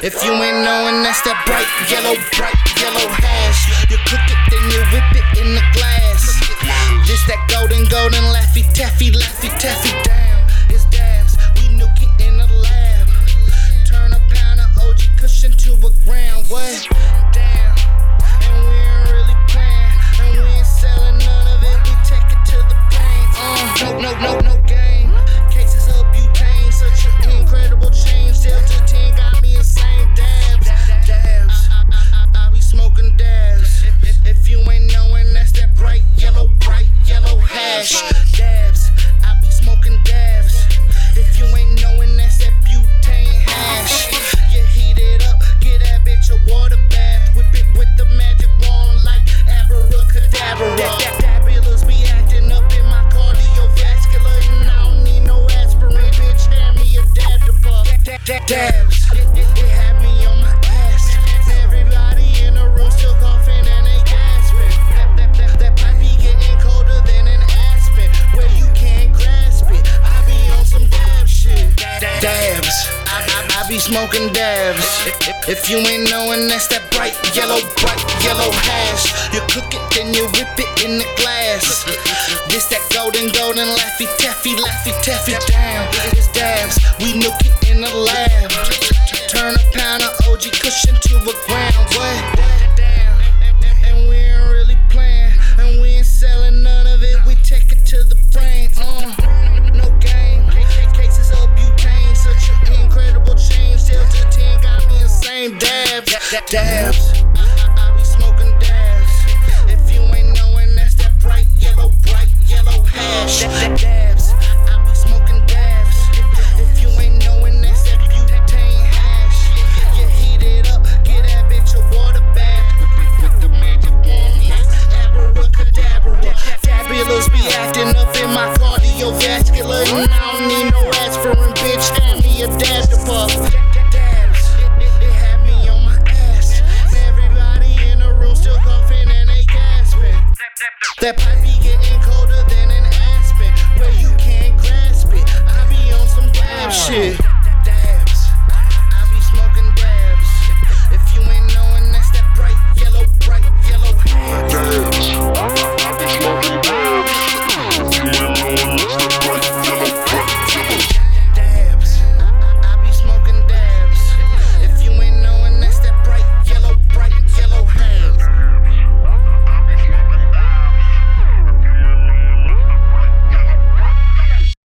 If you ain't knowing, that's that bright yellow hash. You cook it, then you whip it in the glass. This that golden Laffy Taffy down. It's dabs, we nuke it in the lab. Turn a pound of OG cushion to a gram. What? Damn. And we ain't really playing, and we ain't selling none of it. We take it to the brain. No game. Cases of butane, such an incredible change. Delta 10 got me insane. Dabs. I be smoking dabs. If you ain't knowing, that's that bright yellow hash. Dabs. I be smoking dabs. If you ain't knowing, that's that butane hash. You heat it up, get that bitch a water bath. Whip it with the magic wand like abracadabra. Fabulous be acting up in my cardiovascular, and I don't need no aspirin, bitch. Hand me a dab to puff. Dabs, it had me on my ass. Everybody in the room still coughing and they gasping. That pipe be getting colder than an aspen, where you can't grasp it. I be on some dab shit. Dabs, I be smoking dabs. If you ain't knowing, that's that bright yellow hash. You cook it, then you whip it in the glass. This that golden Laffy Taffy down. It's dabs, we nuke it in the lab. Turn a pound of OG cushion to a gram. What? Damn. And we ain't really playing, and we ain't selling none of it. We take it to the brain. No game. Cases of butane, such an incredible change. Delta 10 got me insane. Dabs. I be smoking dabs. If you ain't knowing, that's that bright yellow hash. Dabs. I be smoking dabs. If you ain't knowing, that's that butane hash. You heat it up, get that bitch a water bath. With the magic wand like abracadabra. Fabulous be acting up in my cardiovascular, and I don't need no aspirin, bitch. Hand me a dab to puff. Dabs, it had me on my ass. Everybody in the room still coughing and they gasping. That pipe be getting cold.